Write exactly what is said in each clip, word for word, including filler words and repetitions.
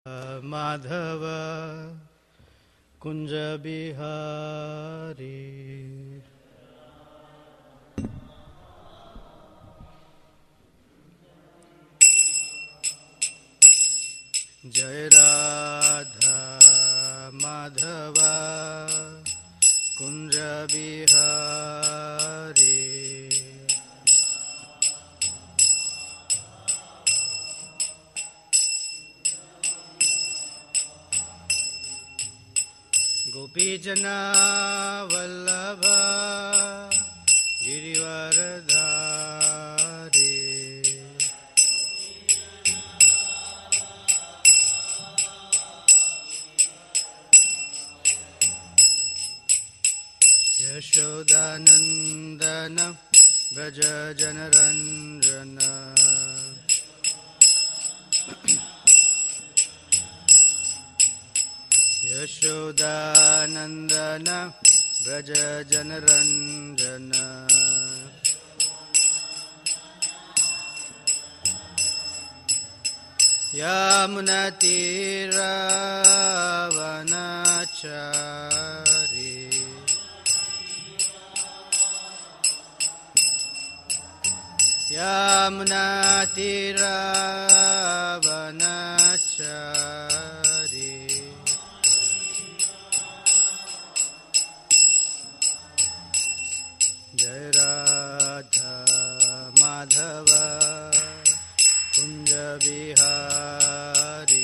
माधव कुंज बिहारी जय राधा माधव कुंज बिहारी गोपीजना वल्लभ गिरिवरधारी यशोदानंदन व्रज जनरंजन यशोदानंदन व्रज जनरंजन यमुनतीरावनचारी यमुनतीरावनचारी जय राधा माधव कुंज बिहारी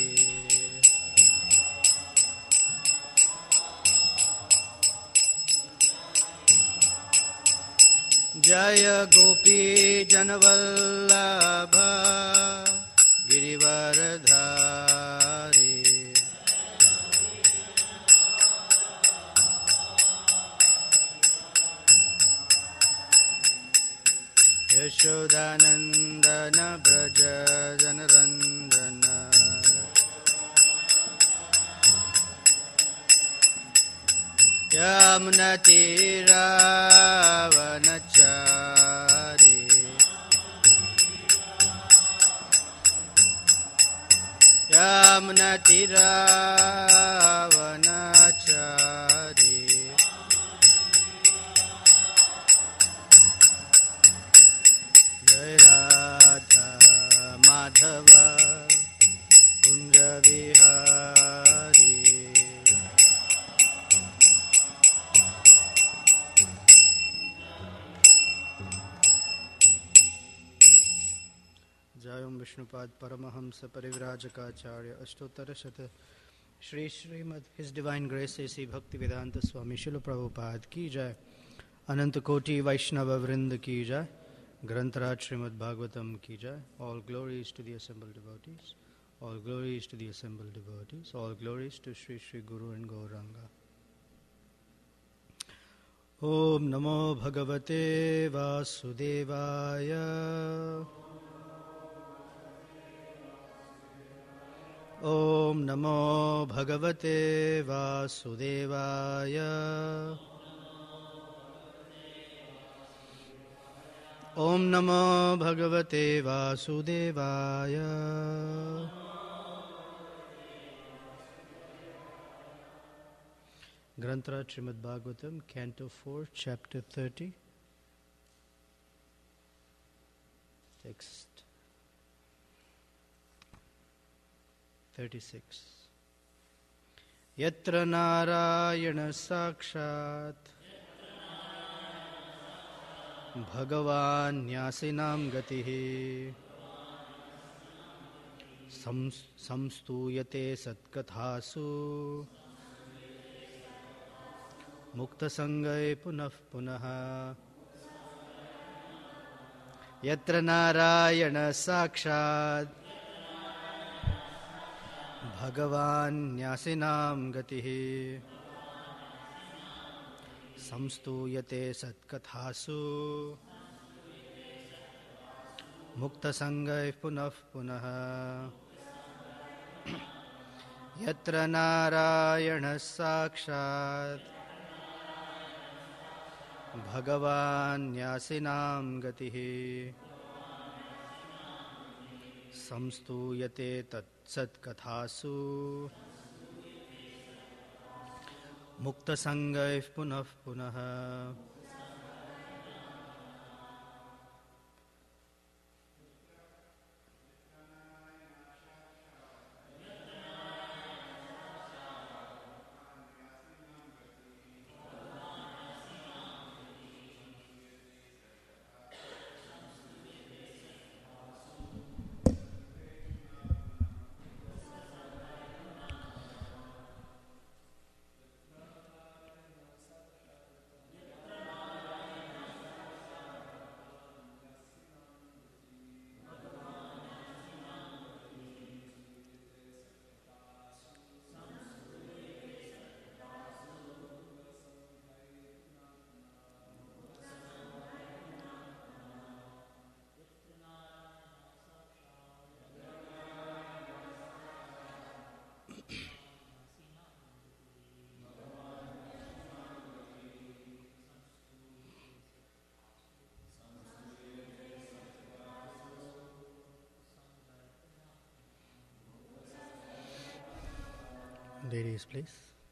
जय गोपी जनवल्लभ गिरिवरधारी यशोदानंदन व्रज जनरंजन यमुनतीरावनचारी यमुनतीरावनचारी जय राधा माधव कुंज बिहारी जय ओम विष्णुपाद परमहंस परिव्राजकाचार्य अष्टोत्तर शत श्री श्रीमद हिज डिवाइन ग्रेस ऐसी भक्ति वेदांत स्वामी शिल प्रभुपाद की जय। अनंत कोटि वैष्णव वृंद की जय। ग्रंथराज श्रीमद् भागवतम की जय। All glories to the assembled devotees. All glories to the assembled devotees. All glories to Sri Sri Guru and Gauranga. Om Namo Bhagavate Vasudevaya. Om Namo Bhagavate Vasudevaya. Om Namo Bhagavate Vasudevaya. Granthra Srimad Bhagavatam, Canto four, Chapter thirty. Text thirty-six. Yatra Narayana Sakshat भगवान न्यासिनां गतिः संस्तूयते सत्कथासु मुक्तसंगै पुनः पुनः यत्र नारायण साक्षात् भगवान न्यासिनां गतिः संस्तूयते सत्कथासु मुक्तसंगैः पुनः पुनः यत्र नारायण साक्षात् भगवान न्यासिनां गतिः संस्तूयते तत् सत्कथासु मुक्तसंगैः पुनः पुनः Ladies, please.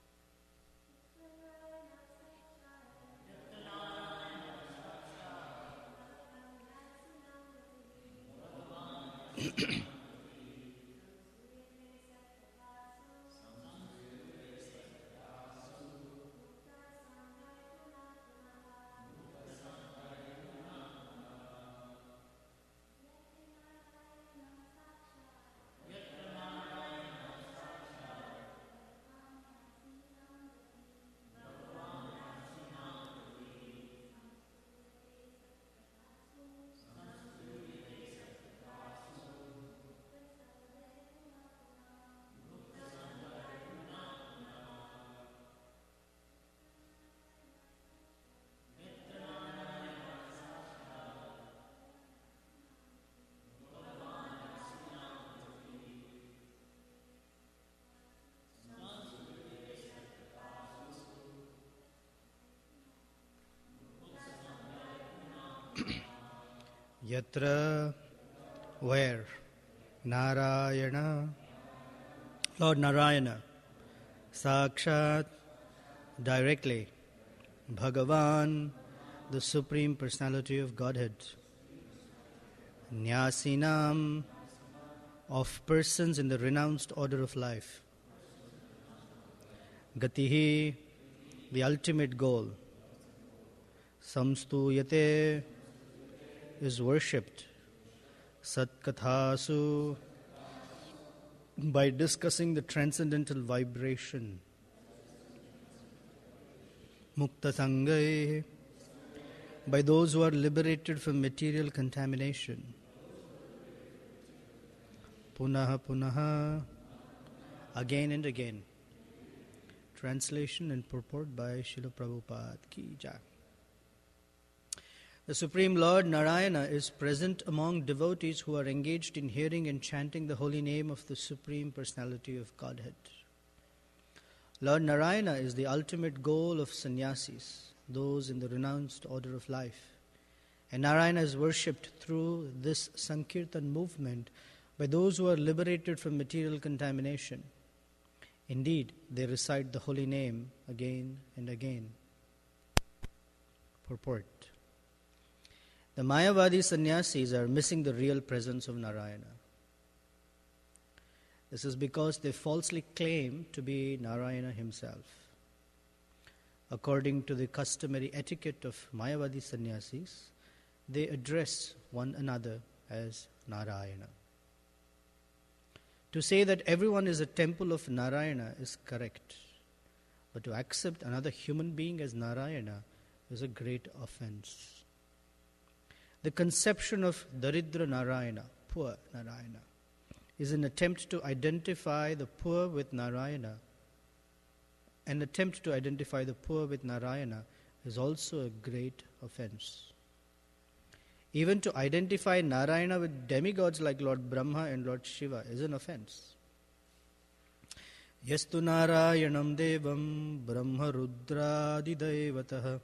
Yatra, where Narayana, Lord Narayana, Sakshat, directly, Bhagavan, the Supreme Personality of Godhead, Nyasinam, of persons in the renounced order of life, Gatihi, the ultimate goal, Samstuyate, is worshipped, Satkathasu, by discussing the transcendental vibration, Mukta Sangai, by those who are liberated from material contamination, Punaha Punaha, again and again. Translation and purport by Srila Prabhupada Ki Jai. The Supreme Lord Narayana is present among devotees who are engaged in hearing and chanting the holy name of the Supreme Personality of Godhead. Lord Narayana is the ultimate goal of sannyasis, those in the renounced order of life. And Narayana is worshipped through this Sankirtan movement by those who are liberated from material contamination. Indeed, they recite the holy name again and again. Purport. The Mayavadi sannyasis are missing the real presence of Narayana. This is because they falsely claim to be Narayana himself. According to the customary etiquette of Mayavadi sannyasis, they address one another as Narayana. To say that everyone is a temple of Narayana is correct, but to accept another human being as Narayana is a great offense. The conception of Daridra Narayana, poor Narayana, is an attempt to identify the poor with Narayana. An attempt to identify the poor with Narayana is also a great offense. Even to identify Narayana with demigods like Lord Brahma and Lord Shiva is an offense. Yastu Narayanam Devam Brahma Rudradi Devataha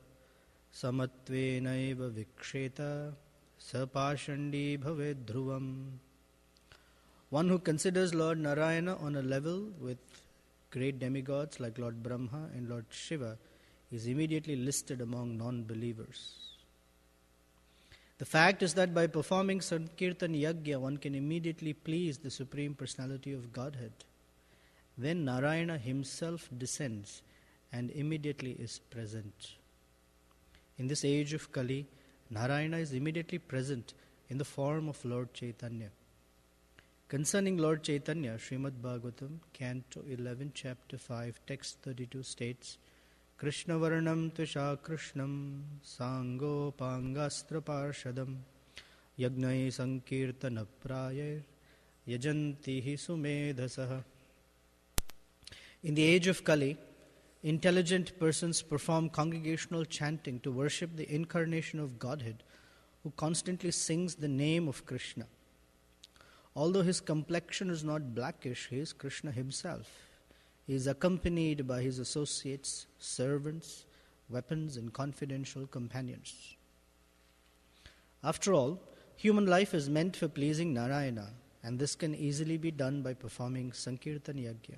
Samatvenaiva Viksheta Sapashandi Bhaved Dhruvam. One who considers Lord Narayana on a level with great demigods like Lord Brahma and Lord Shiva is immediately listed among non-believers. The fact is that by performing Sankirtan Yajna, one can immediately please the Supreme Personality of Godhead. Then Narayana himself descends and immediately is present. In this age of Kali, Narayana is immediately present in the form of Lord Chaitanya. Concerning Lord Chaitanya, Srimad Bhagavatam, Canto eleven, Chapter five, Text thirty-two states, Krishna Varanam Tvisha Krishnam Sango Pangastra Parshadam Yagnai Sankirtana Prayar Yajanti Hi Sumedhasaha. In the age of Kali, intelligent persons perform congregational chanting to worship the incarnation of Godhead, who constantly sings the name of Krishna. Although his complexion is not blackish, he is Krishna himself. He is accompanied by his associates, servants, weapons, and confidential companions. After all, human life is meant for pleasing Narayana, and this can easily be done by performing Sankirtan Yajna.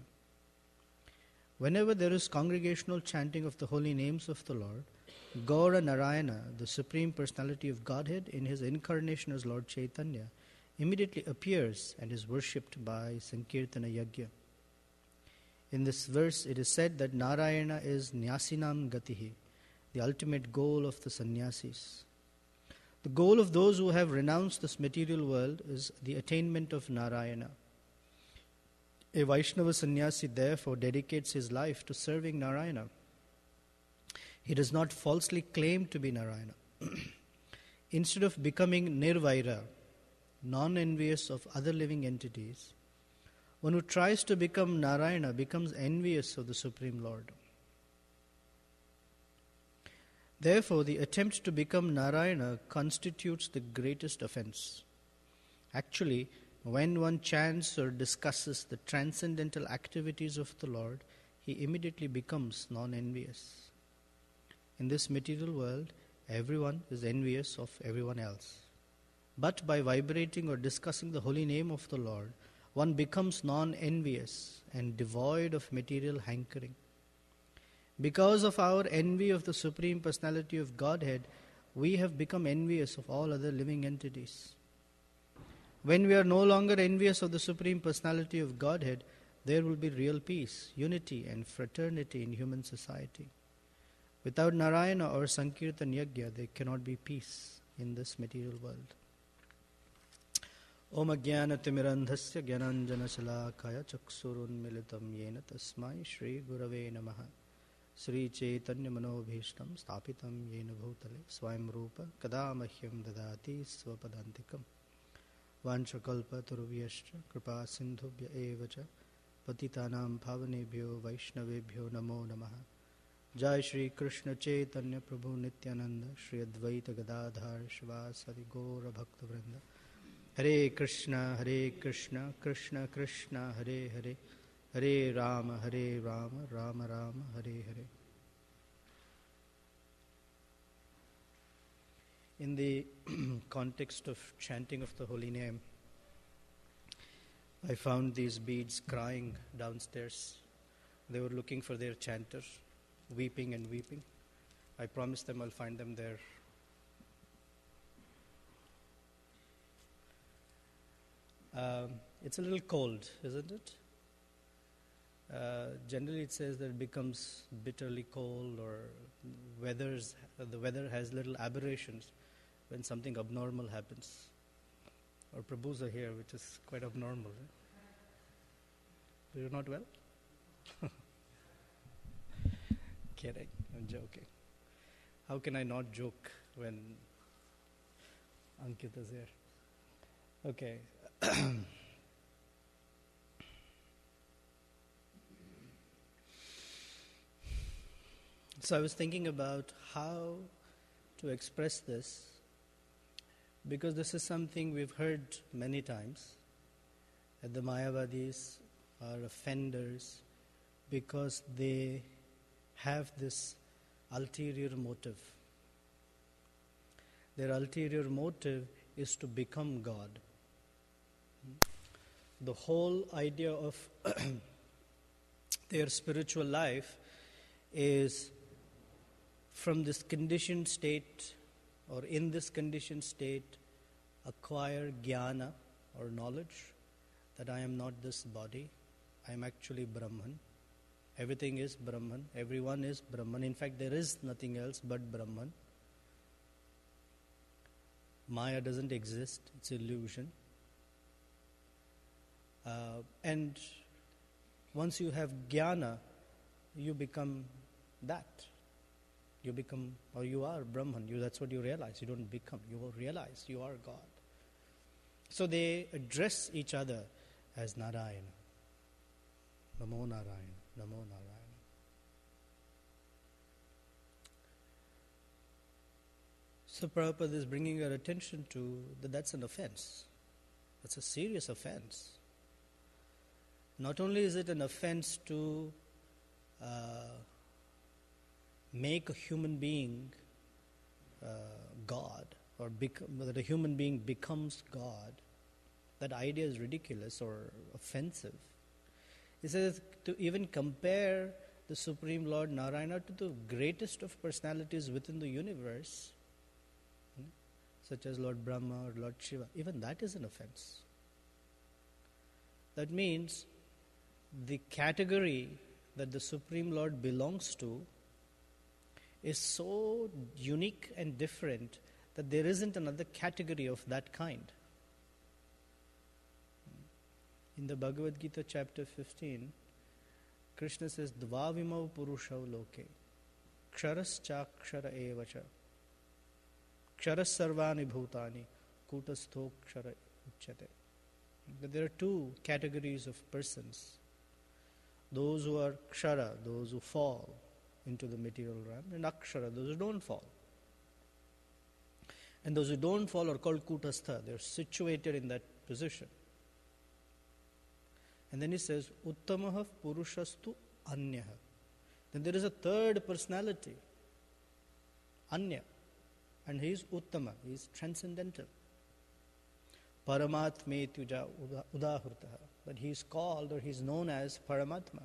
Whenever there is congregational chanting of the holy names of the Lord, Gaura Narayana, the Supreme Personality of Godhead in his incarnation as Lord Chaitanya, immediately appears and is worshipped by Sankirtana Yajna. In this verse, it is said that Narayana is Nyasinam Gatihi, the ultimate goal of the sannyasis. The goal of those who have renounced this material world is the attainment of Narayana. A Vaishnava sannyasi therefore dedicates his life to serving Narayana. He does not falsely claim to be Narayana. Instead of becoming nirvaira, non-envious of other living entities, one who tries to become Narayana becomes envious of the Supreme Lord. Therefore, the attempt to become Narayana constitutes the greatest offense. Actually, when one chants or discusses the transcendental activities of the Lord, he immediately becomes non-envious. In this material world, everyone is envious of everyone else. But by vibrating or discussing the holy name of the Lord, one becomes non-envious and devoid of material hankering. Because of our envy of the Supreme Personality of Godhead, we have become envious of all other living entities. When we are no longer envious of the Supreme Personality of Godhead, there will be real peace, unity, and fraternity in human society. Without Narayana or Sankirtan Yajna, there cannot be peace in this material world. Om Ajnanatimirandhasya Gyananjana Shalakaya Chaksurunmilitam Yena Tasmai Shri Gurave Namaha Sri Chaitanya Manobhishtam Stapitam Yena Bhutale Swayam Rupa Kadamahyam Dadati Swapadantikam Vanchakalpa Turvyascha Kripa Sindhubhya Evacha Patitanam Bhavanebhyo Vaishnavebhyo Namo Namaha Jai Shri Krishna Chaitanya Prabhu Nityananda Shri Advaita Gadadhar Shivasadi Gaura Bhakta Vrinda Hare Krishna Hare Krishna Krishna Krishna Hare Hare Hare Rama Hare Rama Rama Rama Hare Hare. In the context of chanting of the holy name, I found these beads crying downstairs. They were looking for their chanter, weeping and weeping. I promised them I'll find them there. Um, it's a little cold, isn't it? Uh, generally it says that it becomes bitterly cold, or weathers, uh, the weather has little aberrations when something abnormal happens. Or Prabhus are here, which is quite abnormal. Eh? You're not well? Kidding, I'm joking. How can I not joke when Ankit is here? Okay. So I was thinking about how to express this, because this is something we've heard many times, that the Mayavadis are offenders because they have this ulterior motive. Their ulterior motive is to become God. the whole idea of their spiritual life is from this conditioned state, or in this conditioned state, acquire jnana or knowledge that I am not this body, I am actually Brahman. Everything is Brahman, everyone is Brahman. In fact, there is nothing else but Brahman. Maya doesn't exist, it's illusion. Uh, and once you have jnana, you become that. You become, or you are Brahman. You, that's what you realize. You don't become, you will realize you are God. So they address each other as Narayana. Namo Narayana, Namo Narayana. So Prabhupada is bringing your attention to that that's an offense. That's a serious offense. Not only is it an offense to uh, make a human being uh, God, or become, that a human being becomes God, that idea is ridiculous or offensive. He says to even compare the Supreme Lord Narayana to the greatest of personalities within the universe, hmm, such as Lord Brahma or Lord Shiva, even that is an offense. That means the category that the Supreme Lord belongs to is so unique and different that there isn't another category of that kind. In the Bhagavad Gita chapter fifteen, Krishna says, Dvavimau purushau loke, ksharas chakshara evacha, ksharas sarvani bhutani, kutastho kshara uchyate. There are two categories of persons. Those who are kshara, those who fall into the material realm, and akshara, those who don't fall. And those who don't fall are called kutastha. They're situated in that position. And then he says, Uttamaha purushastu anyaha. Then there is a third personality, Anya. And he is Uttama, he is transcendental. Paramatme tuja udahurtaha. But he is called, or he is known as Paramatma.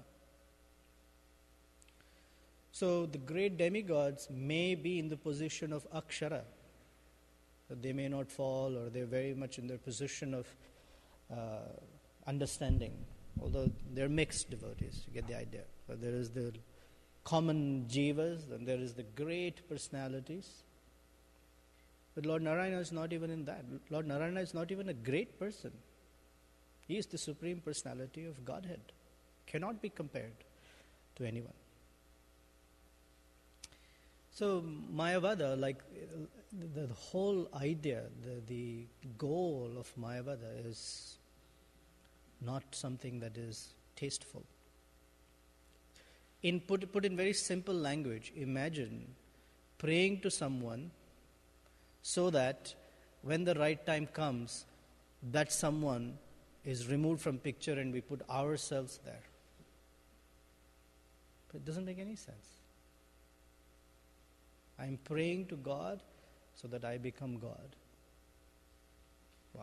So the great demigods may be in the position of Akshara. That they may not fall, or they're very much in their position of uh, understanding. Although they're mixed devotees, you get the idea. But there is the common jivas, and there is the great personalities. But Lord Narayana is not even in that. Lord Narayana is not even a great person. He is the Supreme Personality of Godhead. Cannot be compared to anyone. So Mayavada, like the, the whole idea, the, the goal of Mayavada is not something that is tasteful. In put, put in very simple language, imagine praying to someone so that when the right time comes, that someone is removed from picture and we put ourselves there. But it doesn't make any sense. I'm praying to God so that I become God. Wow.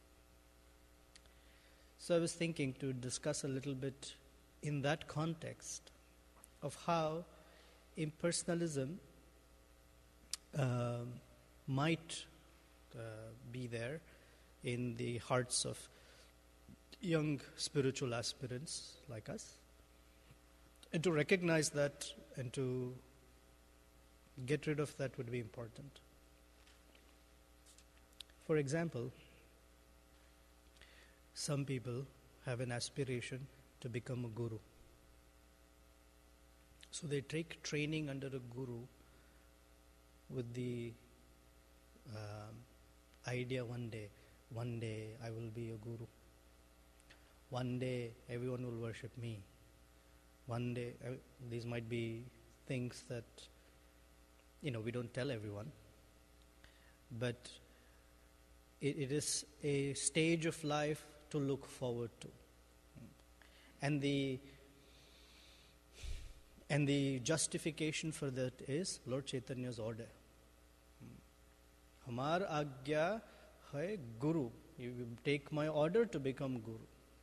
So I was thinking to discuss a little bit in that context of how impersonalism uh, might uh, be there in the hearts of young spiritual aspirants like us, and to recognize that and to get rid of that would be important. For example, some people have an aspiration to become a guru. So they take training under a guru with the um, idea one day, one day I will be a guru. One day everyone will worship me. One day, uh, these might be things that, you know, we don't tell everyone. But it, it is a stage of life to look forward to. And the and the justification for that is Lord Chaitanya's order. Hamar agya hai guru. You take my order to become guru.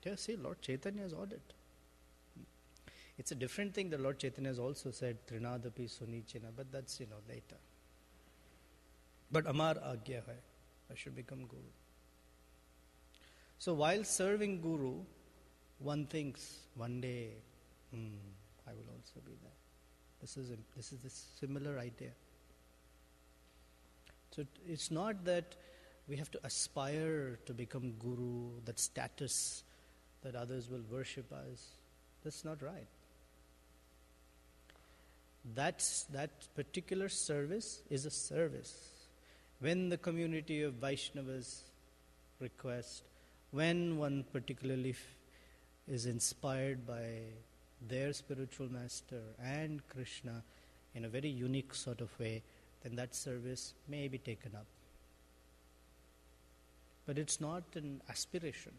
Here, see, Lord Chaitanya has ordered. It's a different thing that Lord Chaitanya has also said, Trinadapi Sunichina, but that's, you know, later. But Amar Agya hai, I should become Guru. So while serving Guru, one thinks, one day, hmm, I will also be there. This is, a, this is a similar idea. So it's not that we have to aspire to become Guru, that status, that others will worship us. That's not right. That's, that particular service is a service. When the community of Vaishnavas request, when one particularly f- is inspired by their spiritual master and Krishna in a very unique sort of way, then that service may be taken up. But it's not an aspiration.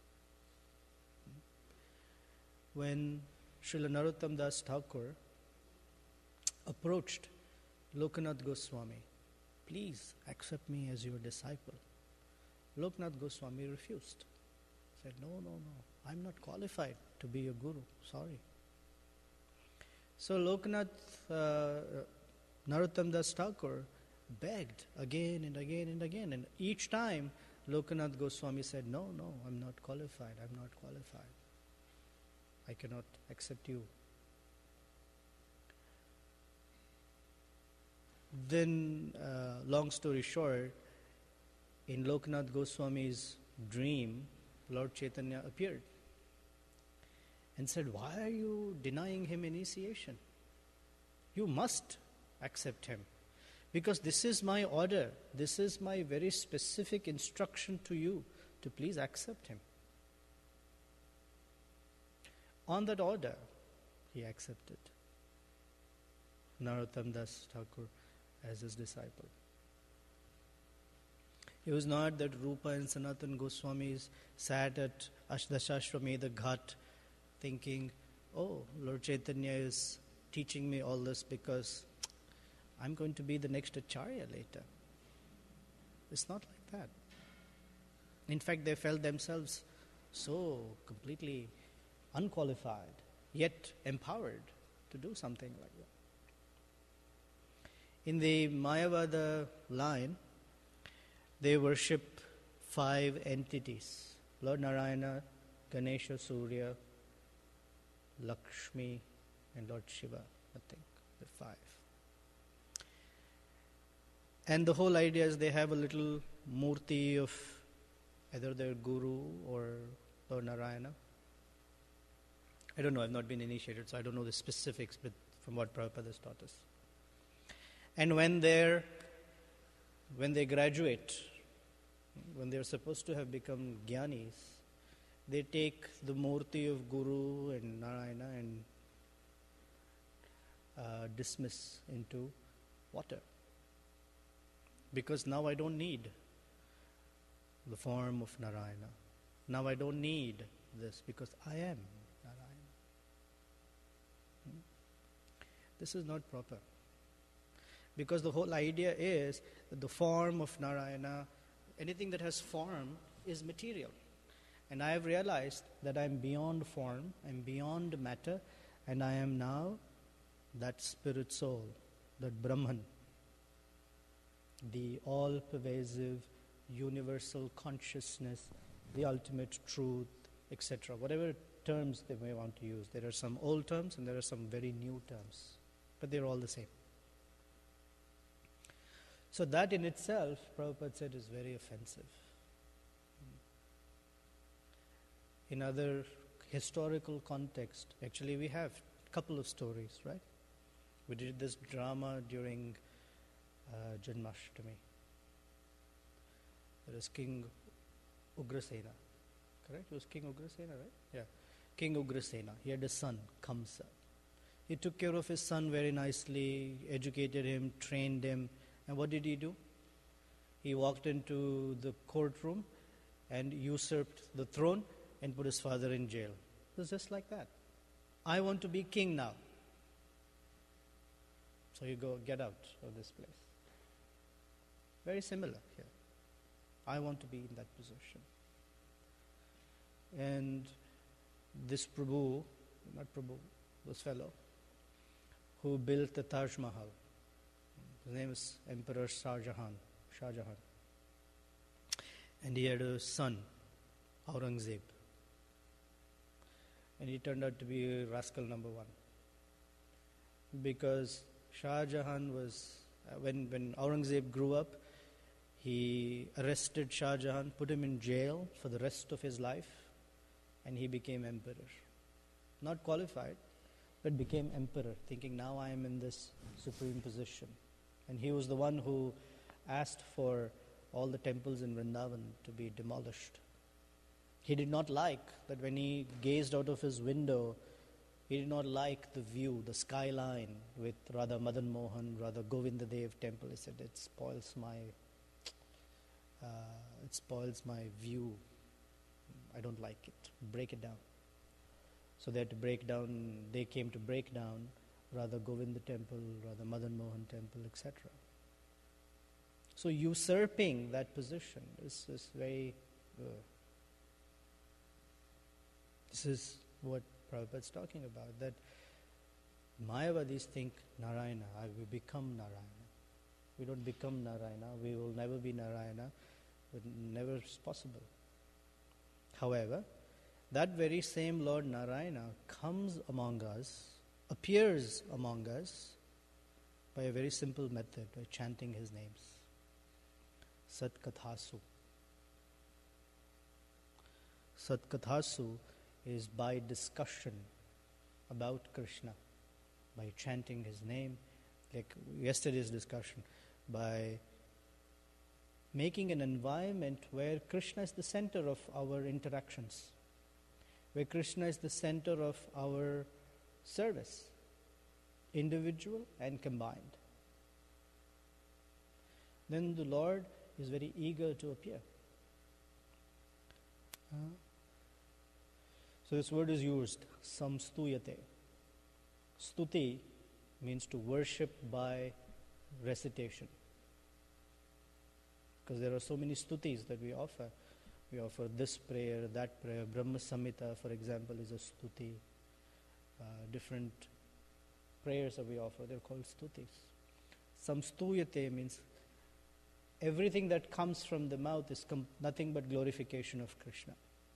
When Srila Narottam Das Thakur approached Lokanath Goswami, please accept me as your disciple, Lokanath Goswami refused. Said, no, no, no, I'm not qualified to be your guru, sorry. So Lokanath, uh, Narottam Das Thakur begged again and again and again, and each time Lokanath Goswami said, no, no, I'm not qualified, I'm not qualified. I cannot accept you. Then, uh, long story short, in Lokanath Goswami's dream, Lord Chaitanya appeared and said, why are you denying him initiation? You must accept him. Because this is my order. This is my very specific instruction to you to please accept him. On that order, he accepted Narottam Das Thakur as his disciple. It was not that Rupa and Sanatan Goswamis sat at Ashdashashvamedha Ghat thinking, oh, Lord Chaitanya is teaching me all this because I'm going to be the next Acharya later. It's not like that. In fact, they felt themselves so completely unqualified, yet empowered to do something like that. In the Mayavada line, they worship five entities: Lord Narayana, Ganesha, Surya, Lakshmi, and Lord Shiva, I think, the five. And the whole idea is they have a little murti of either their guru or Lord Narayana. I don't know, I've not been initiated, so I don't know the specifics, but from what Prabhupada has taught us. And when they're, when they graduate, when they're supposed to have become jnanis, they take the murti of Guru and Narayana and uh, dismiss into water. Because now I don't need the form of Narayana. Now I don't need this because I am Narayana. Hmm? This is not proper. Because the whole idea is that the form of Narayana, anything that has form is material. And I have realized that I am beyond form, I am beyond matter, and I am now that spirit soul, that Brahman, the all-pervasive, universal consciousness, the ultimate truth, et cetera. Whatever terms they may want to use. There are some old terms and there are some very new terms, but they're all the same. So that in itself, Prabhupada said, is very offensive. In other historical context, actually we have a couple of stories, right? We did this drama during uh, Janmashtami. There is King Ugrasena, correct? It was King Ugrasena, right? Yeah. King Ugrasena, he had a son, Kamsa. He took care of his son very nicely, educated him, trained him. And what did he do? He walked into the courtroom and usurped the throne and put his father in jail. It was just like that. I want to be king now. So you go, get out of this place. Very similar here. I want to be in that position. And this Prabhu, not Prabhu, this fellow, who built the Taj Mahal, his name is Emperor Shah Jahan, Shah Jahan. And he had a son, Aurangzeb. And he turned out to be rascal number one. Because Shah Jahan was, uh, when, when Aurangzeb grew up, he arrested Shah Jahan, put him in jail for the rest of his life, and he became emperor. Not qualified, but became emperor, thinking now I am in this supreme position. And he was the one who asked for all the temples in Vrindavan to be demolished. He did not like that when he gazed out of his window, he did not like the view, the skyline with Radha Madan Mohan, Radha Govinda Dev temple. He said, it spoils my, uh, it spoils my view. I don't like it. Break it down. So they had to break down, they came to break down Radha Govinda temple, Radha Madan Mohan temple, et cetera. So usurping that position is, is very, uh, this is what Prabhupada is talking about, that Mayavadis think Narayana, I will become Narayana. We don't become Narayana, we will never be Narayana, but never is possible. However, that very same Lord Narayana comes among us, appears among us by a very simple method, by chanting his names. Satkathasu. Satkathasu is by discussion about Krishna, by chanting his name, like yesterday's discussion, by making an environment where Krishna is the center of our interactions, where Krishna is the center of our service, individual and combined. Then the Lord is very eager to appear. Uh, so this word is used, samstuyate. Stuti means to worship by recitation. Because there are so many stutis that we offer. We offer this prayer, that prayer. Brahma Samhita, for example, is a stuti. Uh, different prayers that we offer, they're called stutis. Samstuyate means everything that comes from the mouth is com- nothing but glorification of Krishna.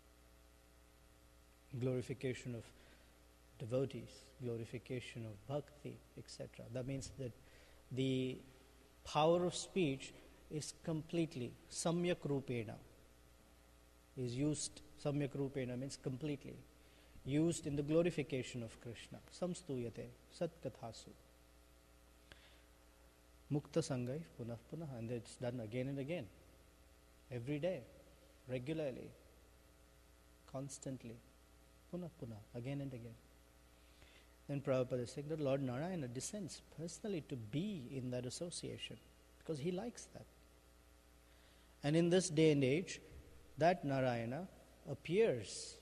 Glorification of devotees, glorification of bhakti, et cetera. That means that the power of speech is completely samyak rupena. Is used, samyak rupena means completely, used in the glorification of Krishna. Samstuyate, satkathasu. Mukta sangai, punah punah, and it's done again and again. Every day, regularly, constantly. Punah punah, again and again. Then Prabhupada is saying that Lord Narayana descends personally to be in that association because he likes that. And in this day and age, that Narayana appears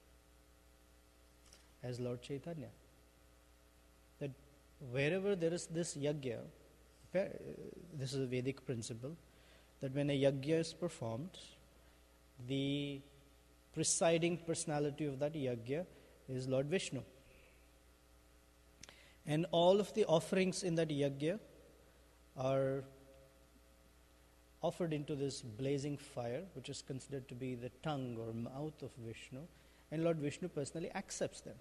as Lord Chaitanya. That wherever there is this yajna, this is a Vedic principle, that when a yajna is performed, the presiding personality of that yajna is Lord Vishnu. And all of the offerings in that yajna are offered into this blazing fire, which is considered to be the tongue or mouth of Vishnu, and Lord Vishnu personally accepts them.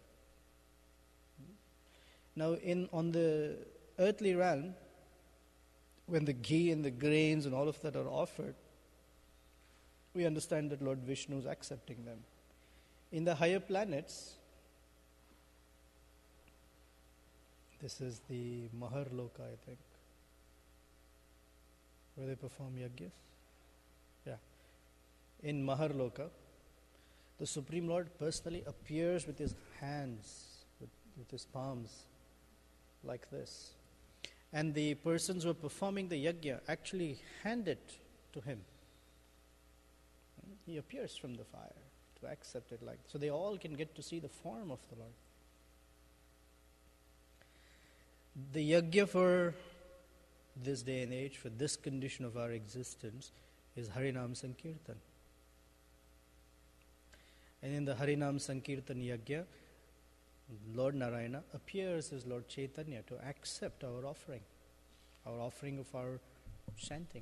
Now, in on the earthly realm, when the ghee and the grains and all of that are offered, we understand that Lord Vishnu is accepting them. In the higher planets, this is the Maharloka, I think, where they perform yajnas. Yeah. In Maharloka, the Supreme Lord personally appears with his hands, with, with his palms, like this. And the persons who are performing the yajna actually hand it to him. He appears from the fire to accept it like so they all can get to see the form of the Lord. The yajna for this day and age, for this condition of our existence, is Harinam Sankirtan. And in the Harinam Sankirtan Yajna, Lord Narayana appears as Lord Chaitanya to accept our offering, our offering of our chanting.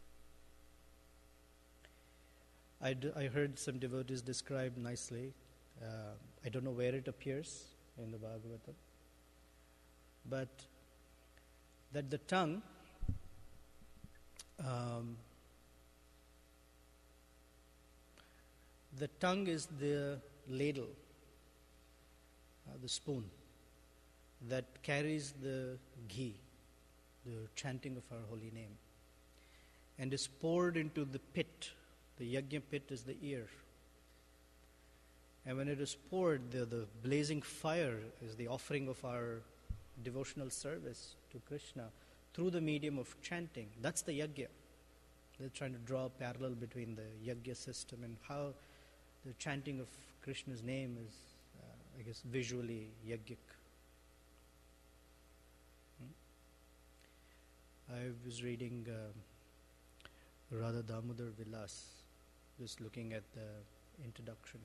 I, d- I heard some devotees describe nicely, uh, I don't know where it appears in the Bhagavatam, but that the tongue um, the tongue is the ladle, uh, the spoon that carries the ghee, the chanting of our holy name, and is poured into the pit. The yajna pit is the ear. And when it is poured, the, the blazing fire is the offering of our devotional service to Krishna through the medium of chanting. That's the yajna. They're trying to draw a parallel between the yajna system and how the chanting of Krishna's name is, uh, I guess, visually yajnic. Hmm? I was reading uh, Radha Damodar Vilas, just looking at the introduction.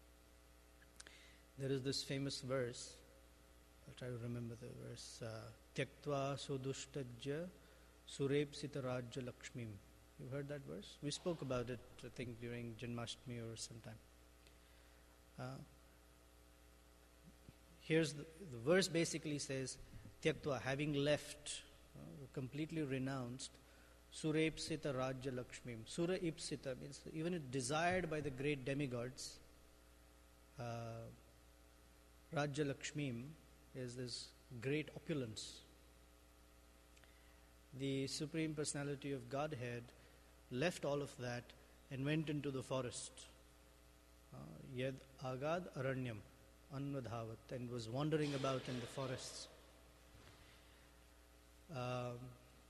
There is this famous verse, I'll try to remember the verse, Tyaktva sudustajya surepsita rajya lakshmim. You heard that verse? We spoke about it, I think, during Janmashtami or sometime. Uh, here's the, the verse basically says, Tyaktva, having left, uh, completely renounced, Surepsita Rajya Lakshmim. Sura Ipsita means even it desired by the great demigods. Uh, Rajya Lakshmim is this great opulence. The Supreme Personality of Godhead left all of that and went into the forest. Yad Agad Aranyam Anvadhavat, and was wandering about in the forests. Um,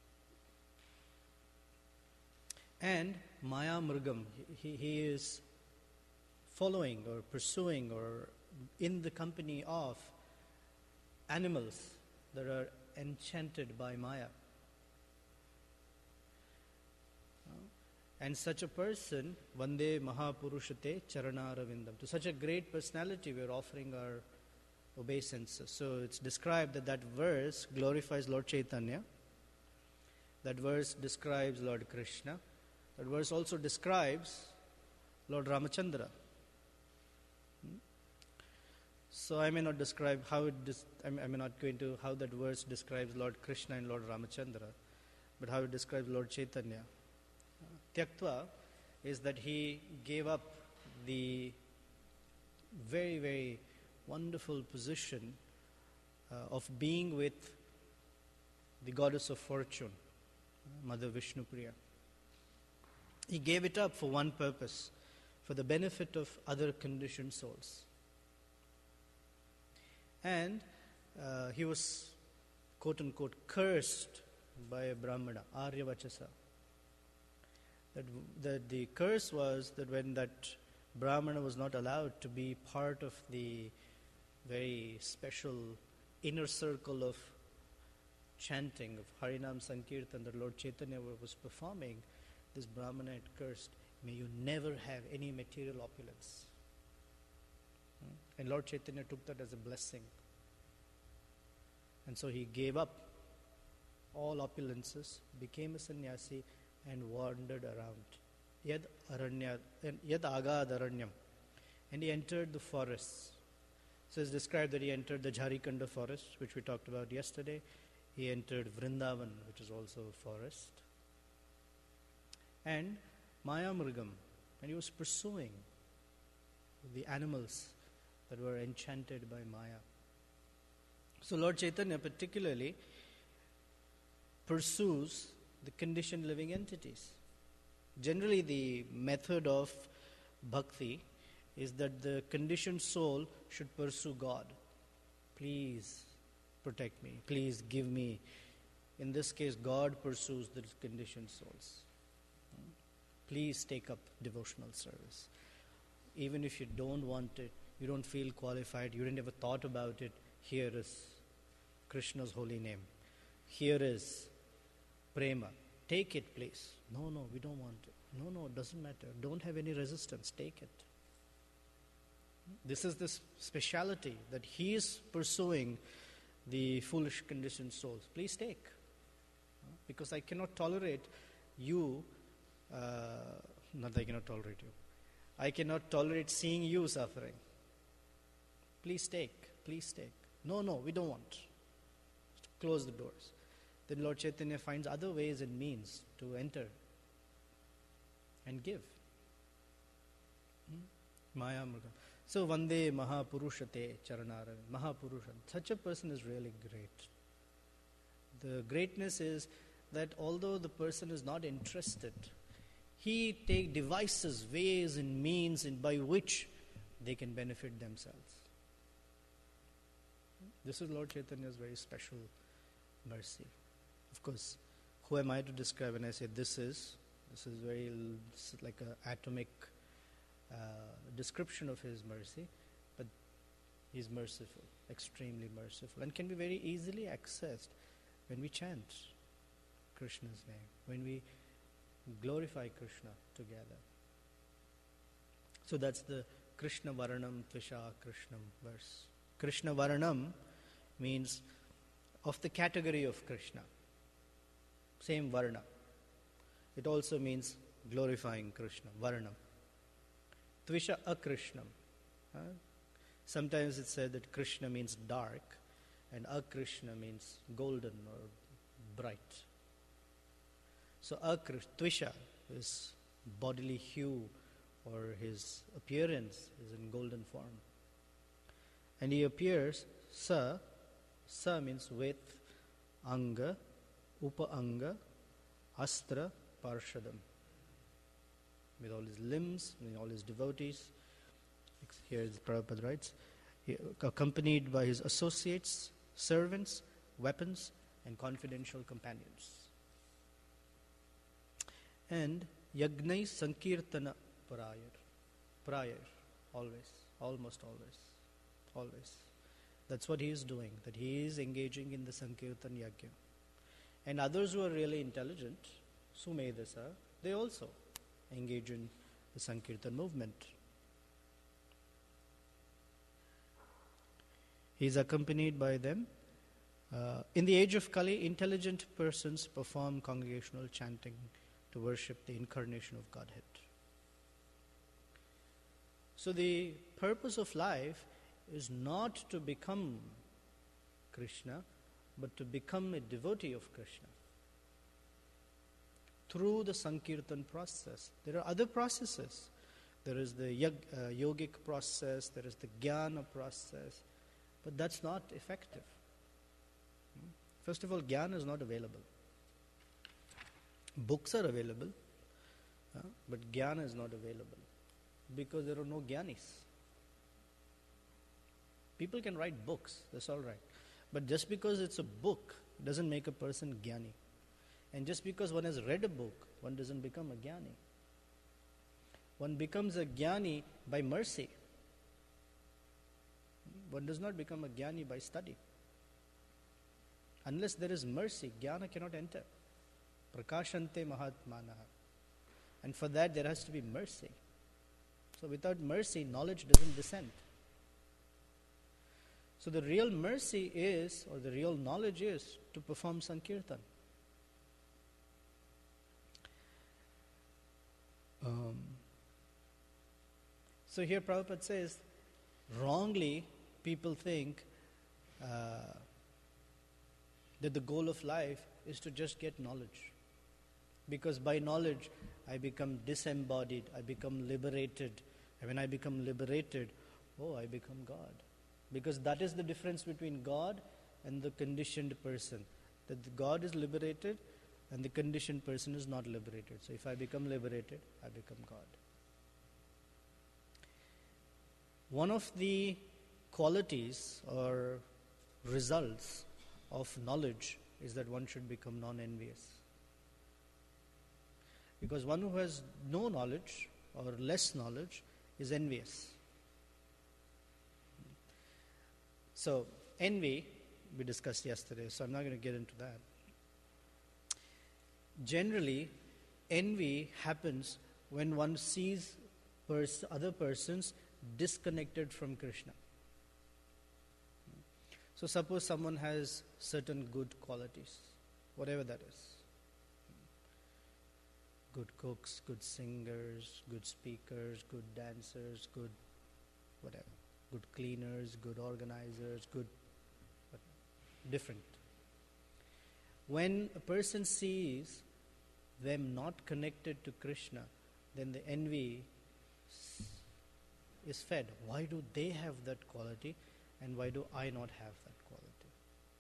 And Maya Mrugam, he, he is following or pursuing or in the company of animals that are enchanted by Maya. And such a person, Vande Mahapurushate Charanaravindam. To such a great personality, we are offering our obeisances. So it's described that that verse glorifies Lord Chaitanya. That verse describes Lord Krishna. That verse also describes Lord Ramachandra. Hmm? So I may not describe how it, dis- I may not go into how that verse describes Lord Krishna and Lord Ramachandra, but how it describes Lord Chaitanya. Uh, Tyaktva is that he gave up the very, very wonderful position uh, of being with the goddess of fortune, Mother Vishnupriya. He gave it up for one purpose, for the benefit of other conditioned souls. And uh, he was, quote unquote, cursed by a Brahmana, Aryavachasa. That, that the curse was that when that Brahmana was not allowed to be part of the very special inner circle of chanting, of Harinam Sankirtan that Lord Chaitanya was performing, this Brahmana had cursed, may you never have any material opulence. Hmm? And Lord Chaitanya took that as a blessing. And so he gave up all opulences, became a sannyasi, and wandered around. Yad aranya, yad agad aranyam. And he entered the forests. So it's described that he entered the Jharikanda forest, which we talked about yesterday. He entered Vrindavan, which is also a forest. And Maya Mrugam, and he was pursuing the animals that were enchanted by Maya. So Lord Chaitanya particularly pursues the conditioned living entities. Generally the method of bhakti is that the conditioned soul should pursue God. Please protect me. Please give me. In this case, God pursues the conditioned souls. Please take up devotional service. Even if you don't want it, you don't feel qualified, you didn't ever thought about it, here is Krishna's holy name. Here is prema. Take it, please. No, no, we don't want it. No, no, it doesn't matter. Don't have any resistance. Take it. This is the speciality that he is pursuing the foolish conditioned souls. Please take. Because I cannot tolerate you, uh, not that I cannot tolerate you. I cannot tolerate seeing you suffering. Please take, please take. No, no, we don't want. Close the doors. Then Lord Chaitanya finds other ways and means to enter and give. Hmm? Maya Mrga. So, Vande Mahapurushate Charanara. Mahapurusha. Such a person is really great. The greatness is that although the person is not interested, he take devices, ways and means in by which they can benefit themselves. This is Lord Chaitanya's very special mercy. Of course, who am I to describe when I say this is? This is very this is like an atomic uh, description of his mercy, but he's merciful, extremely merciful, and can be very easily accessed when we chant Krishna's name, when we glorify Krishna together. So that's the Krishna Varanam Tvisha Krishnam verse. Krishna Varanam means of the category of Krishna. Same Varna. It also means glorifying Krishna, Varanam. Tvisha Akrishnam. Huh? Sometimes it's said that Krishna means dark and Akrishna means golden or bright. So Akrish, Tvisha is bodily hue or his appearance is in golden form. And he appears, Sa, Sa means with, Anga, Upa Anga, Astra, Parshadam. With all his limbs, with all his devotees. Here is Prabhupada writes, he, accompanied by his associates, servants, weapons, and confidential companions. And Yagnai Sankirtana Parayar. Parayar, always, almost always, always. That's what he is doing, that he is engaging in the Sankirtan Yagya. And others who are really intelligent, Sumedasa, they also engage in the Sankirtan movement. He is accompanied by them. Uh, in the age of Kali, intelligent persons perform congregational chanting to worship the incarnation of Godhead. So the purpose of life is not to become Krishna, but to become a devotee of Krishna. Through the Sankirtan process. There are other processes. There is the yog, uh, yogic process, there is the jnana process, but that's not effective. First of all, jnana is not available. Books are available, uh, but jnana is not available because there are no jnanis. People can write books, that's all right. But just because it's a book doesn't make a person jnani. And just because one has read a book, one doesn't become a jnani. One becomes a jnani by mercy. One does not become a jnani by study. Unless there is mercy, jnana cannot enter. Prakashante mahatmanaha. And for that there has to be mercy. So without mercy, knowledge doesn't descend. So the real mercy is, or the real knowledge is, to perform Sankirtan. Um, so here Prabhupada says, wrongly people think uh, that the goal of life is to just get knowledge. Because by knowledge, I become disembodied, I become liberated. And when I become liberated, oh, I become God. Because that is the difference between God and the conditioned person. That the God is liberated and the conditioned person is not liberated. So if I become liberated, I become God. One of the qualities or results of knowledge is that one should become non-envious. Because one who has no knowledge or less knowledge is envious. So, envy, we discussed yesterday, so I'm not going to get into that. Generally, envy happens when one sees pers- other persons disconnected from Krishna. So suppose someone has certain good qualities, whatever that is. Good cooks, good singers, good speakers, good dancers, good whatever. Good cleaners, good organizers, good different. When a person sees them not connected to Krishna, then the envy is fed. Why do they have that quality and why do I not have that quality?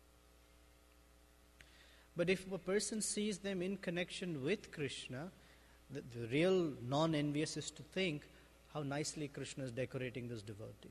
But if a person sees them in connection with Krishna, the, the real non-envious is to think how nicely Krishna is decorating this devotee.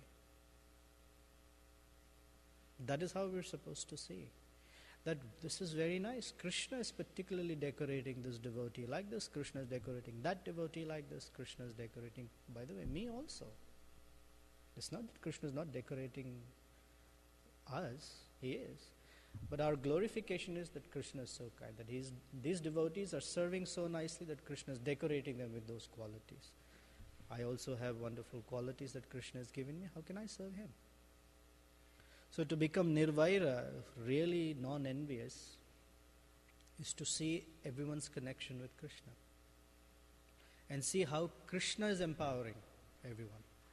That is how we're supposed to see. That this is very nice. Krishna is particularly decorating this devotee like this. Krishna is decorating that devotee like this. Krishna is decorating, by the way, me also. It's not that Krishna is not decorating us. He is. But our glorification is that Krishna is so kind, that he's, these devotees are serving so nicely that Krishna is decorating them with those qualities. I also have wonderful qualities that Krishna has given me. How can I serve him? So to become nirvaira, really non-envious, is to see everyone's connection with Krishna and see how Krishna is empowering everyone.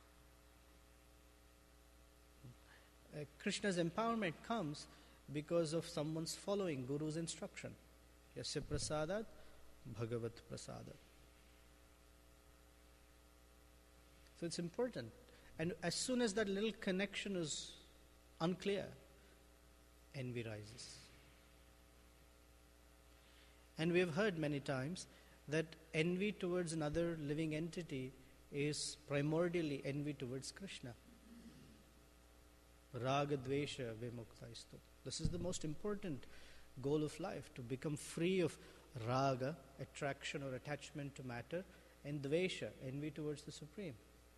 Uh, Krishna's empowerment comes because of someone's following Guru's instruction. Yasya prasadat, bhagavat prasadat. So it's important. And as soon as that little connection is unclear, envy rises. And we have heard many times that envy towards another living entity is primordially envy towards Krishna. Raga dvesha vimuktaistu. This is the most important goal of life, to become free of raga, attraction or attachment to matter, and dvesha, envy towards the Supreme.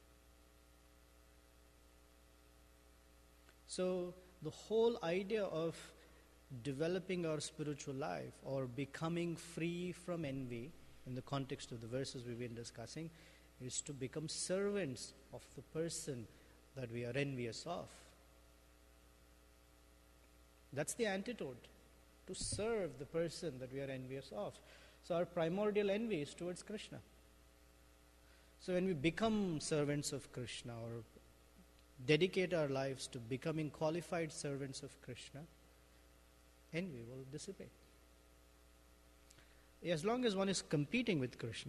So the whole idea of developing our spiritual life or becoming free from envy, in the context of the verses we've been discussing, is to become servants of the person that we are envious of. That's the antidote, to serve the person that we are envious of. So our primordial envy is towards Krishna. So when we become servants of Krishna or dedicate our lives to becoming qualified servants of Krishna, envy will dissipate. As long as one is competing with Krishna,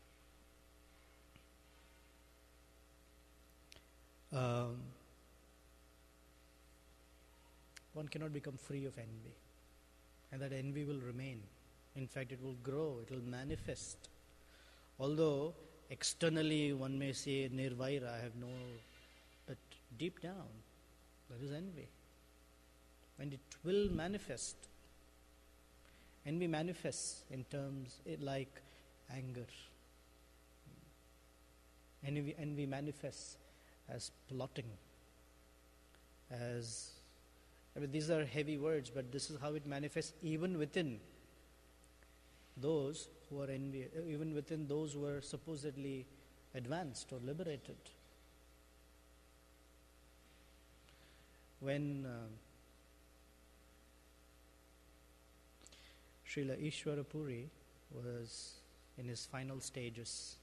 um, one cannot become free of envy. And that envy will remain. In fact, it will grow, it will manifest. Although externally one may say nirvaira, I have no, but deep down there is envy. And it will manifest. Envy manifests in terms like anger. Envy, envy manifests as plotting, as I mean, these are heavy words, but this is how it manifests even within those who are envious, even within those who are supposedly advanced or liberated. When uh, Srila Ishwara Puri was in his final stages,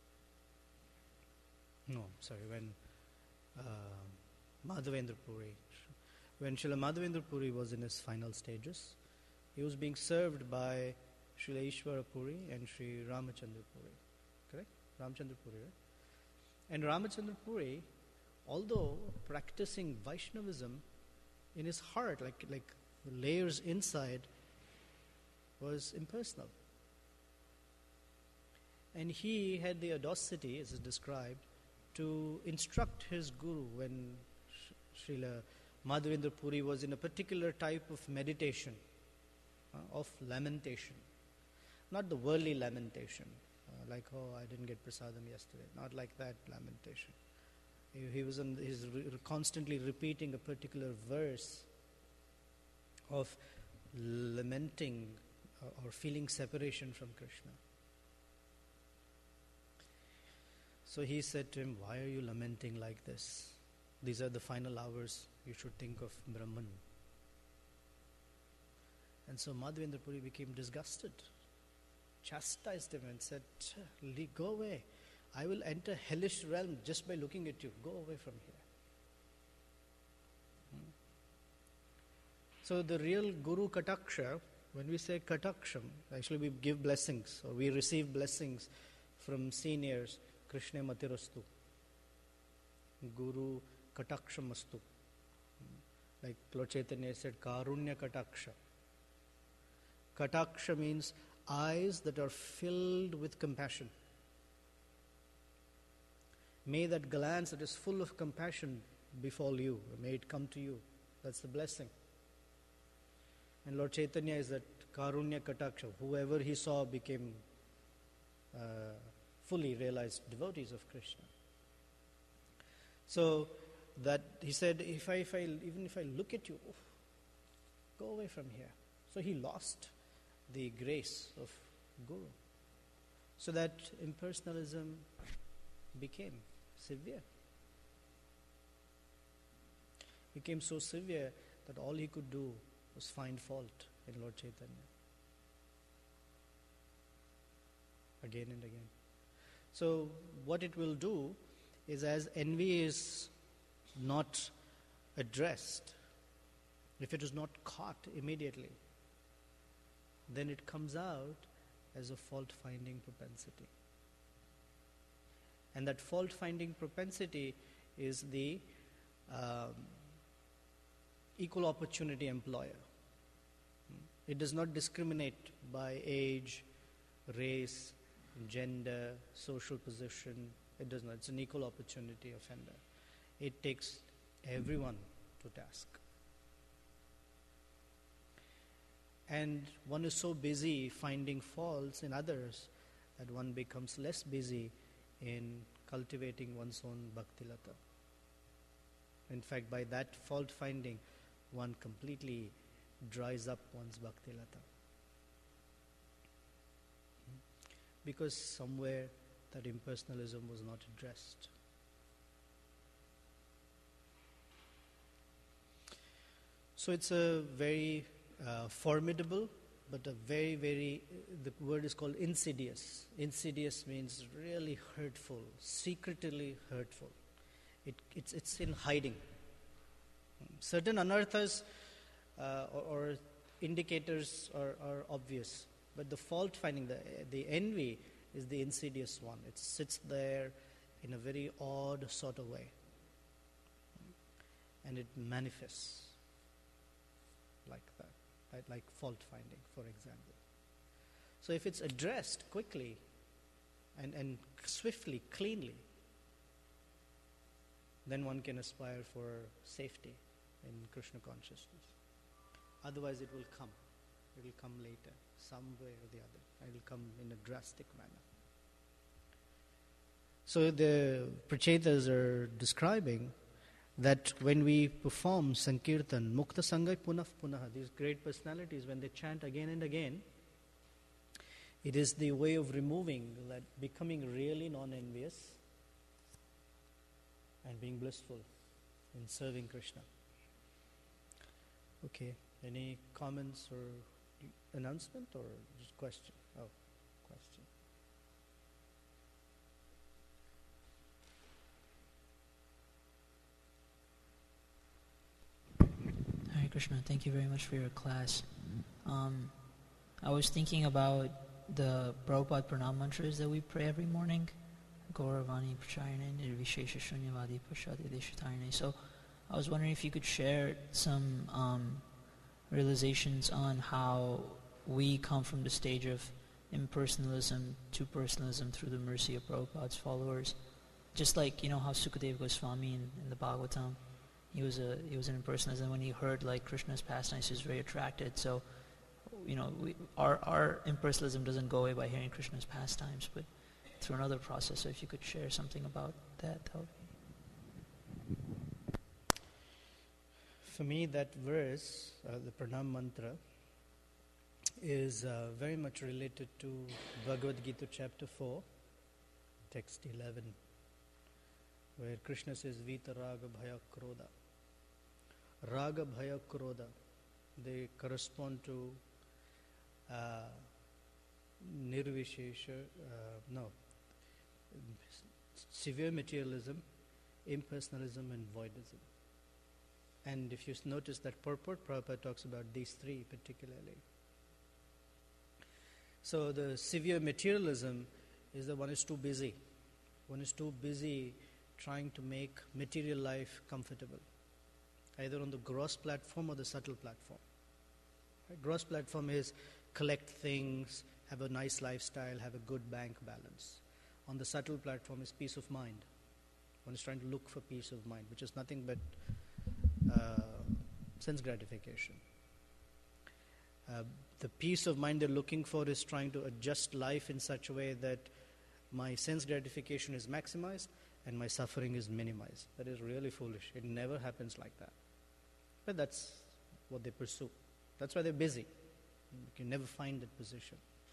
no, sorry, when uh, Madhavendra Puri, When Srila Madhavendra Puri was in his final stages, he was being served by Srila Ishwara Puri and Sri Ramachandra Puri. Correct? Ramachandra Puri, right? And Ramachandra Puri, although practicing Vaishnavism, in his heart, like, like the layers inside, was impersonal. And he had the audacity, as is described, to instruct his guru when Srila Madhavendra Puri was in a particular type of meditation, uh, of lamentation. Not the worldly lamentation, uh, like, oh, I didn't get prasadam yesterday. Not like that lamentation. He, he was in, he's re- constantly repeating a particular verse of lamenting uh, or feeling separation from Krishna. So he said to him, why are you lamenting like this? These are the final hours. You should think of Brahman. And so Madhavendra Puri became disgusted, chastised him and said, go away. I will enter hellish realm just by looking at you. Go away from here. Hmm. So the real Guru Kataksha, when we say Kataksham, actually we give blessings or we receive blessings from seniors. Krishna Matirastu. Guru Katakshamastu. Like Lord Chaitanya said, Karunya Kataksha. Kataksha means eyes that are filled with compassion. May that glance that is full of compassion befall you. May it come to you. That's the blessing. And Lord Chaitanya is that Karunya Kataksha. Whoever he saw became uh, fully realized devotees of Krishna. So that he said, if I, if I, even if I look at you, oh, go away from here. So he lost the grace of Guru. So that impersonalism became severe. Became so severe that all he could do was find fault in Lord Chaitanya. Again and again. So what it will do is, as envy is not addressed, if it is not caught immediately, then it comes out as a fault-finding propensity. And that fault-finding propensity is the um, equal opportunity employer. It does not discriminate by age, race, gender, social position. It does not. It's an equal opportunity offender. It takes everyone to task. And one is so busy finding faults in others that one becomes less busy in cultivating one's own bhakti lata. In fact, by that fault finding, one completely dries up one's bhakti lata. Because somewhere that impersonalism was not addressed. So it's a very uh, formidable, but a very, very, the word is called insidious. Insidious means really hurtful, secretly hurtful. It, it's, it's in hiding. Certain anarthas uh, or, or indicators are, are obvious, but the fault finding, the, the envy is the insidious one. It sits there in a very odd sort of way. And it manifests like that, right? Like fault finding, for example. So if it's addressed quickly and, and swiftly, cleanly, then one can aspire for safety in Krishna consciousness. Otherwise it will come. It will come later, some way or the other. It will come in a drastic manner. So the Prachetas are describing that when we perform Sankirtan, Mukta Sangai Punaf Punaha, these great personalities, when they chant again and again, it is the way of removing, that becoming really non-envious and being blissful in serving Krishna. Okay, any comments or announcement or just question? Oh, question. Hare Krishna, thank you very much for your class. Um, I was thinking about the Prabhupada Pranam mantras that we pray every morning. Gauravani Prachayane Nirvishesha Shunyavadi Prashadi Deshatarane. So I was wondering if you could share some um, realizations on how we come from the stage of impersonalism to personalism through the mercy of Prabhupada's followers. Just like, you know, how Sukadeva Goswami in, in the Bhagavatam, he was a he was an impersonalist, and when he heard like Krishna's pastimes, he was very attracted. So, you know, we, our our impersonalism doesn't go away by hearing Krishna's pastimes, but through another process. So if you could share something about that, that would be. For me, that verse, uh, the Pranam mantra, is uh, very much related to Bhagavad Gita chapter four, text eleven. where Krishna says Vita Raga Bhaya Krodha. Raga Bhaya Krodha, they correspond to uh, Nirvishesha, uh, no, severe materialism, impersonalism, and voidism. And if you notice that purport, Prabhupada talks about these three particularly. So the severe materialism is that one is too busy. One is too busy trying to make material life comfortable, either on the gross platform or the subtle platform. Right? Gross platform is collect things, have a nice lifestyle, have a good bank balance. On the subtle platform is peace of mind. One is trying to look for peace of mind, which is nothing but uh, sense gratification. Uh, the peace of mind they're looking for is trying to adjust life in such a way that my sense gratification is maximized and my suffering is minimized. That is really foolish. It never happens like that. But that's what they pursue. That's why they're busy. You can never find that position.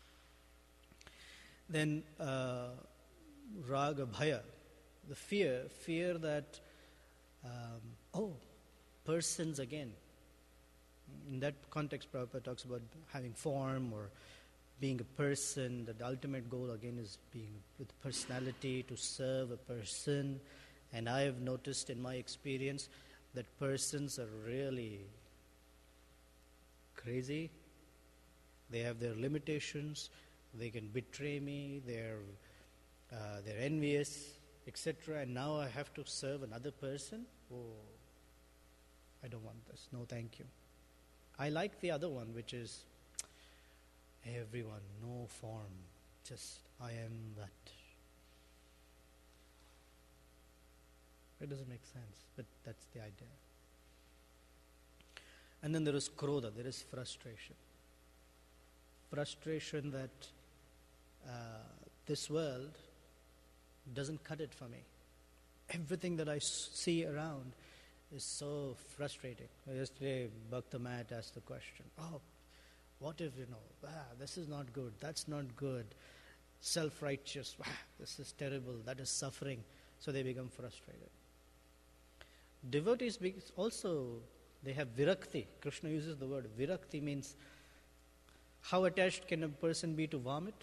Then uh, raga bhaya, the fear, fear that, um, oh, persons again. In that context, Prabhupada talks about having form or being a person, that the ultimate goal again is being with personality, to serve a person. And I have noticed in my experience that persons are really crazy. They have their limitations. They can betray me. They're uh, they're envious, et cetera. And now I have to serve another person. Oh, I don't want this. No, thank you. I like the other one, which is everyone, no form, just I am that. It doesn't make sense, but that's the idea. And then there is krodha, there is frustration. Frustration that uh, this world doesn't cut it for me. Everything that I see around is so frustrating. Yesterday, Bhakta Mat asked the question, oh, what if, you know, ah, this is not good, that's not good, self-righteous, ah, this is terrible, that is suffering. So they become frustrated. Devotees also, they have virakti. Krishna uses the word virakti, means how attached can a person be to vomit?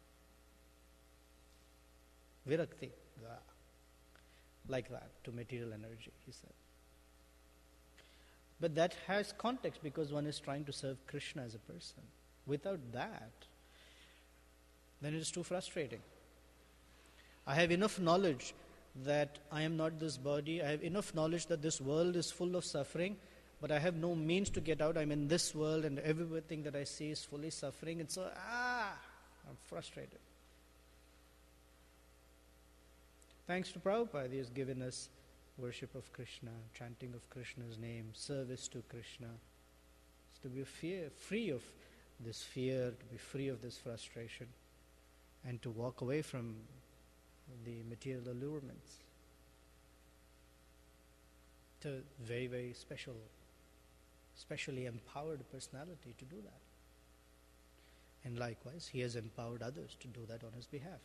Virakti, ah, like that, to material energy, he said. But that has context because one is trying to serve Krishna as a person. Without that, then it is too frustrating. I have enough knowledge that I am not this body. I have enough knowledge that this world is full of suffering, but I have no means to get out. I'm in this world and everything that I see is fully suffering. And so, ah, I'm frustrated. Thanks to Prabhupada, he has given us worship of Krishna, chanting of Krishna's name, service to Krishna. It's to be fear, free of this fear, to be free of this frustration, and to walk away from the material allurements. It's a very, very special, specially empowered personality to do that. And likewise, he has empowered others to do that on his behalf.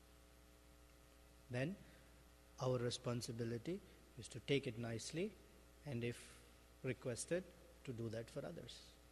Then, our responsibility is to take it nicely, and if requested, to do that for others.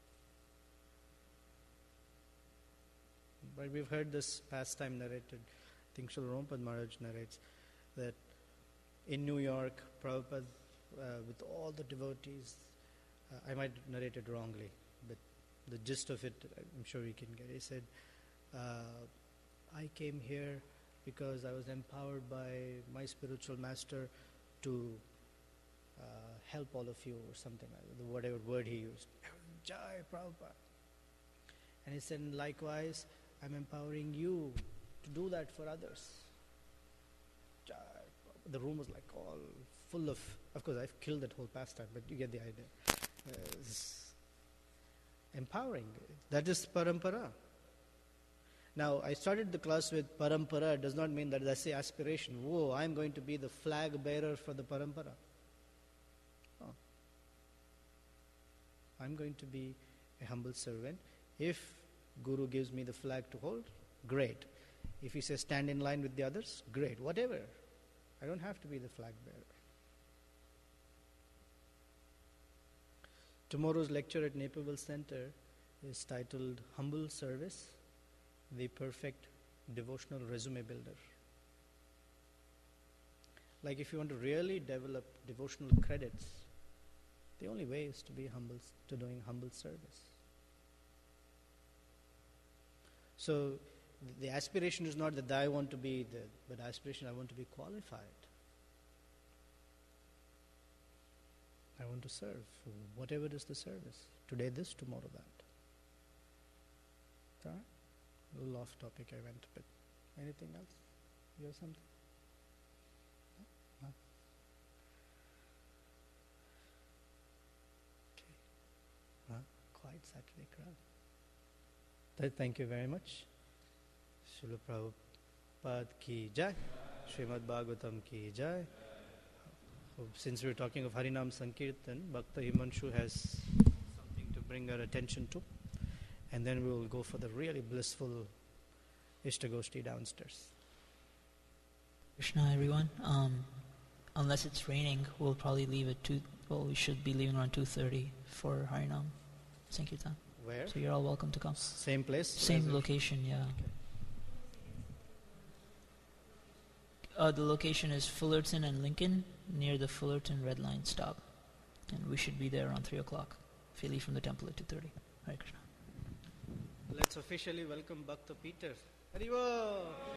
But we've heard this pastime narrated. I think Srila Prabhupada Maharaj narrates that in New York, Prabhupada, uh, with all the devotees, uh, I might narrate it wrongly, but the gist of it, I'm sure we can get. He said, uh, I came here because I was empowered by my spiritual master to uh, help all of you, or something like that, whatever word he used. Jai Prabhupada. And he said, likewise, I'm empowering you to do that for others. Jai Prabhupada. The room was like all full of, of course I've killed that whole pastime, but you get the idea. Uh, it's empowering. That is parampara. Now, I started the class with parampara. It does not mean that that's the aspiration. Whoa, I'm going to be the flag bearer for the parampara. Oh. I'm going to be a humble servant. If Guru gives me the flag to hold, great. If he says stand in line with the others, great. Whatever. I don't have to be the flag bearer. Tomorrow's lecture at Naperville Center is titled Humble Service, the Perfect Devotional Resume Builder. Like if you want to really develop devotional credits, the only way is to be humble, to doing humble service. So the aspiration is not that I want to be the, but aspiration I want to be qualified. I want to serve, whatever is the service. Today this, tomorrow that. Right? A little off topic I went, but anything else? You have something? No? No? Okay. Huh? Quiet Saturday crowd. Th- Thank you very much. Srila Prabhupada ki jai. Srimad Bhagavatam ki jai. Since we're talking of Harinam Sankirtan, Bhakta Himanshu has something to bring our attention to. And then we will go for the really blissful Ishtagoshti downstairs. Krishna, everyone. Um, unless it's raining, we'll probably leave at two. Well, we should be leaving around two thirty for Harinam Sankirtan. Where? So you're all welcome to come. Same place? Same location, yeah. Okay. Uh, the location is Fullerton and Lincoln, near the Fullerton Red Line stop. And we should be there around three o'clock if you leave from the temple at two thirty. Hare Krishna. Let's officially welcome Bhakta Peter. Haribo!